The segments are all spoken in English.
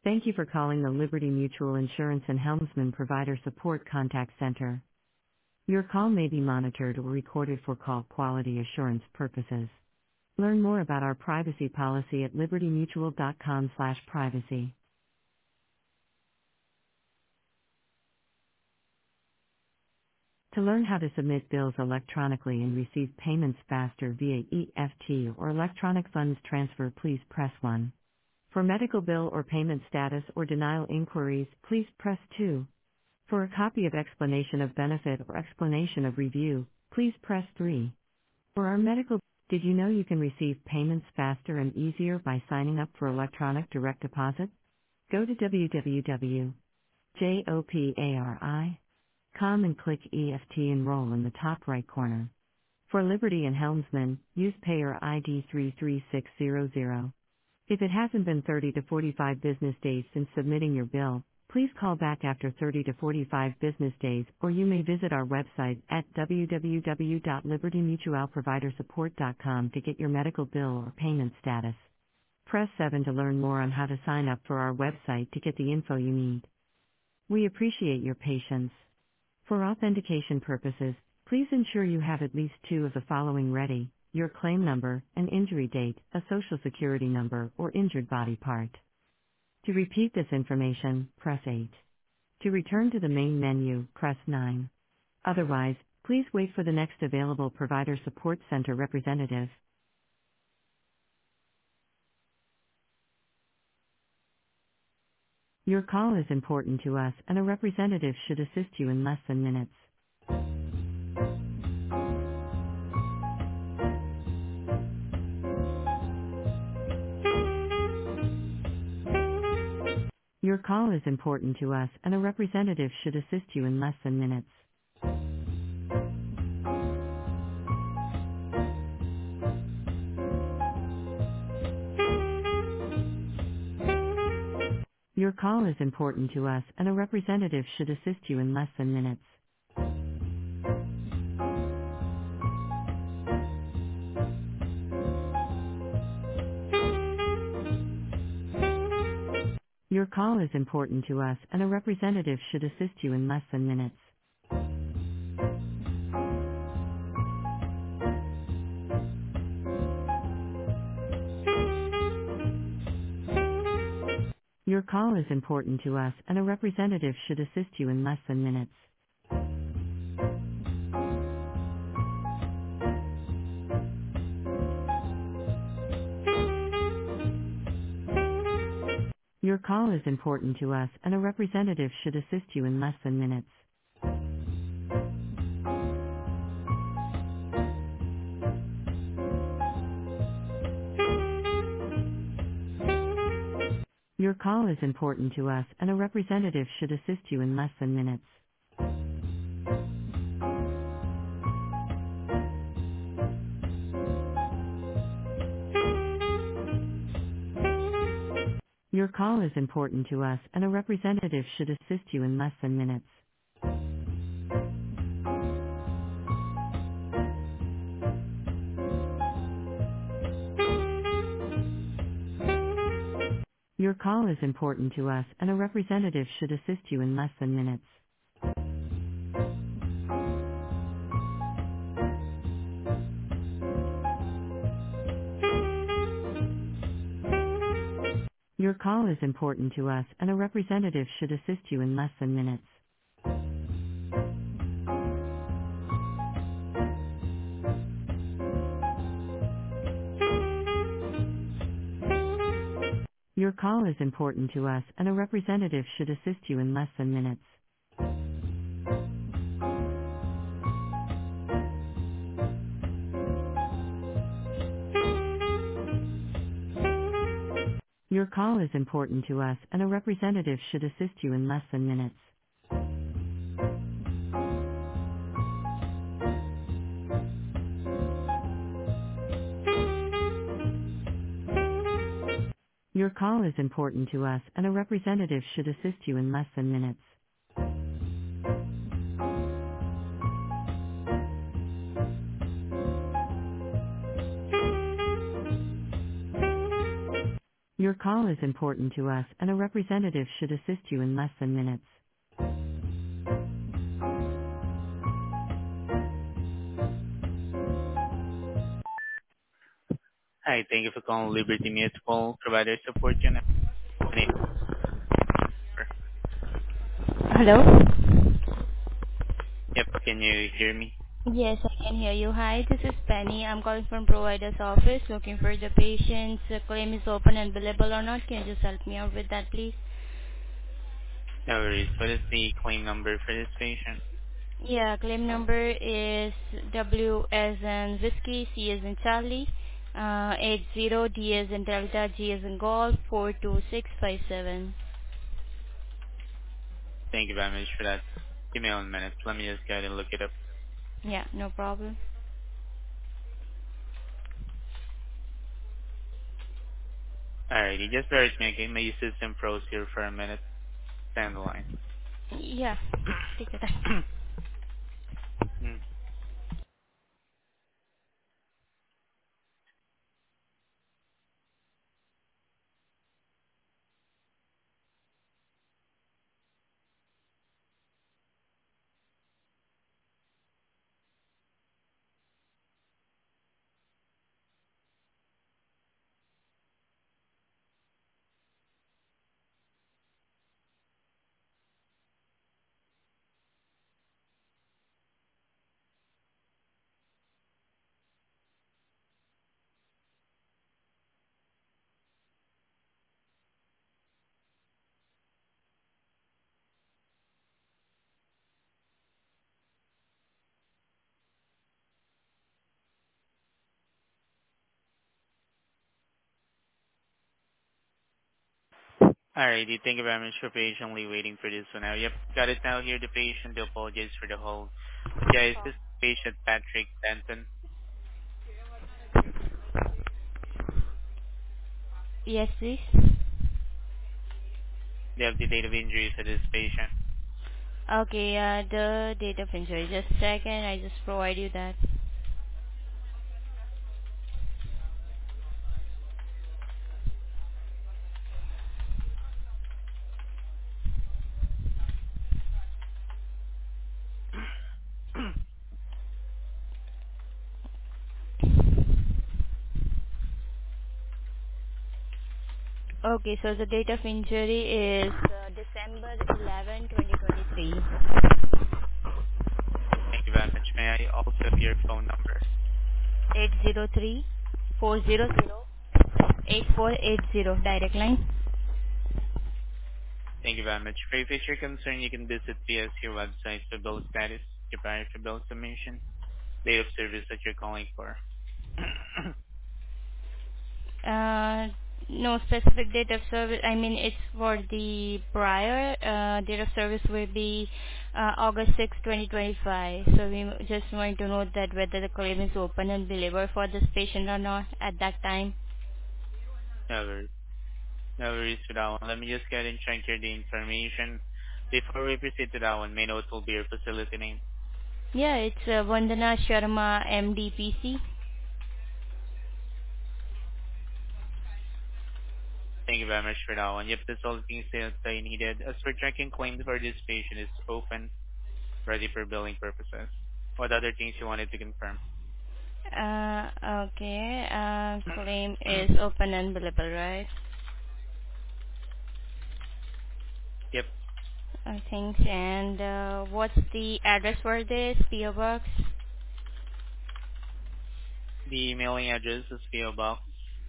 Thank you for calling the Liberty Mutual Insurance and Helmsman Provider Support Contact Center. Your call may be monitored or recorded for call quality assurance purposes. Learn more about our privacy policy at libertymutual.com/privacy. To learn how to submit bills electronically and receive payments faster via EFT or electronic funds transfer, please press 1. For medical bill or payment status or denial inquiries, please press 2. For a copy of explanation of benefit or explanation of review, please press 3. For our medical, did you know you can receive payments faster and easier by signing up for electronic direct deposit? Go to www.jopari.com and click EFT Enroll in the top right corner. For Liberty and Helmsman, use payer ID 33600. If it hasn't been 30 to 45 business days since submitting your bill, please call back after 30 to 45 business days, or you may visit our website at www.libertymutualprovidersupport.com to get your medical bill or payment status. Press 7 to learn more on how to sign up for our website to get the info you need. We appreciate your patience. For authentication purposes, please ensure you have at least 2 of the following ready: your claim number, an injury date, a social security number, or injured body part. To repeat this information, press 8. To return to the main menu, press 9. Otherwise, please wait for the next available Provider Support Center representative. Your call is important to us, and a representative should assist you in less than minutes. Your call is important to us, and a representative should assist you in less than minutes. Your call is important to us, and a representative should assist you in less than minutes. Your call is important to us, and a representative should assist you in less than minutes. Your call is important to us, and a representative should assist you in less than minutes. Your call is important to us, and a representative should assist you in less than minutes. Your call is important to us, and a representative should assist you in less than minutes. Your call is important to us, and a representative should assist you in less than minutes. Your call is important to us, and a representative should assist you in less than minutes. Your call is important to us, and a representative should assist you in less than minutes. Your call is important to us, and a representative should assist you in less than minutes. Your call is important to us, and a representative should assist you in less than minutes. Your call is important to us, and a representative should assist you in less than minutes. Your Your call is important to us and a representative should assist you in less than minutes. Hi, thank you for calling Liberty Mutual Provider Support Unit. Hello? Yep, can you hear me? Yes, I can hear you. Hi, this is Penny. I'm calling from provider's office looking for the patient's claim is open and billable or not. Can you just help me out with that, please? No worries. What is the claim number for this patient? Yeah, claim number is W as in whiskey, C as in Charlie, 80 D as in Delta, G as in Golf, 42657. Thank you very much for that. Give me 1 minute. Let me just go ahead and look it up. Yeah, no problem. Alrighty, just bear with me again. My system froze here for a minute. Stay on the line. Yeah, take your time. Hmm. Alrighty, thank you very much for patiently waiting for this one now. Yep, got it now here. The patient, do apologize for the hold. Yeah, is this patient Patrick Denton? Yes, please. Do you have the date of injury for this patient? Okay, the date of injury. Just a second, I just provide you that. Okay, so the date of injury is December 11, 2023. Thank you very much. May I also have your phone number? 803 8480 direct line. Thank you very much. For your future concern, you can visit PSU website for bill status, your prior for bill submission, date of service that you're calling for. Uh, no specific date of service. I mean, it's for the prior date of service will be August 6, 2025. So we just want to note that whether the claim is open and delivered for this patient or not at that time. No worries. No worries for that one. Let me just go ahead and check here the information. Before we proceed to that one, may note will be your facility name. Yeah, it's Vandana Sharma, MDPC. Thank you very much for that one. Yep, that's all the things that I needed. As for checking claims for this patient is open, ready for billing purposes. What other things you wanted to confirm? Okay. Claim is open and billable, right? Yep. Thanks. And what's the address for this PO box? The mailing address is PO Box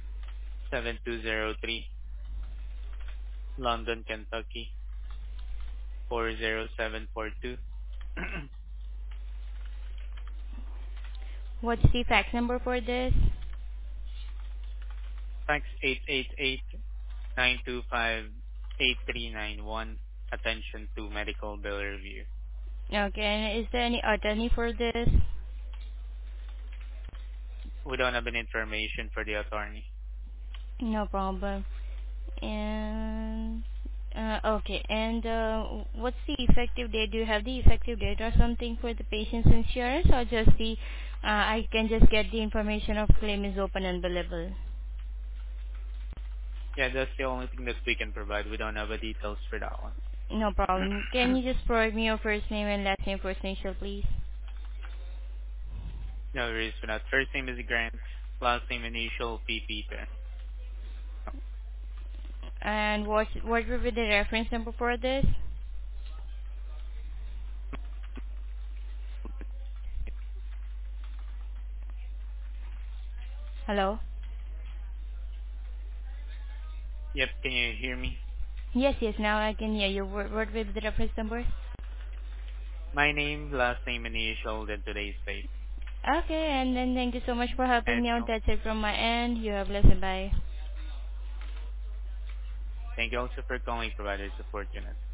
7203, London, Kentucky 40742. What's the fax number for this? Fax 888-925-8391. Attention to medical bill review. Okay. And is there any attorney for this? We don't have any information for the attorney. No problem. And okay. And what's the effective date? Do you have the effective date or something for the patient's insurance, or just the I can just get the information of claim is open and billable? Yeah, that's the only thing that we can provide. We don't have the details for that one. No problem. Can you just provide me your first name and last name for signature, please? No worries for that. First name is Grant, last name initial P. Peter. And what will be the reference number for this? Hello? Yep, can you hear me? Yes, yes, now I can hear you. What will be the reference number? My name, last name initial, then today's date. Okay, and then thank you so much for helping And me out. no. That's it from my end. You have a blessed bye. Thank you also for calling Provider Support Unit.